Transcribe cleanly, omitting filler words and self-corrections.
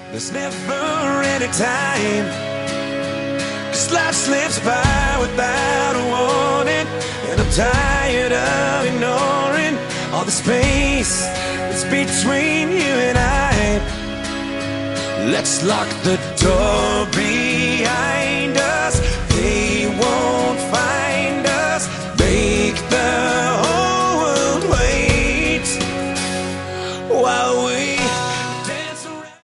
There's never any time, 'cause life slips by without a warning, and I'm tired of ignoring all the space that's between you and I. Let's lock the door behind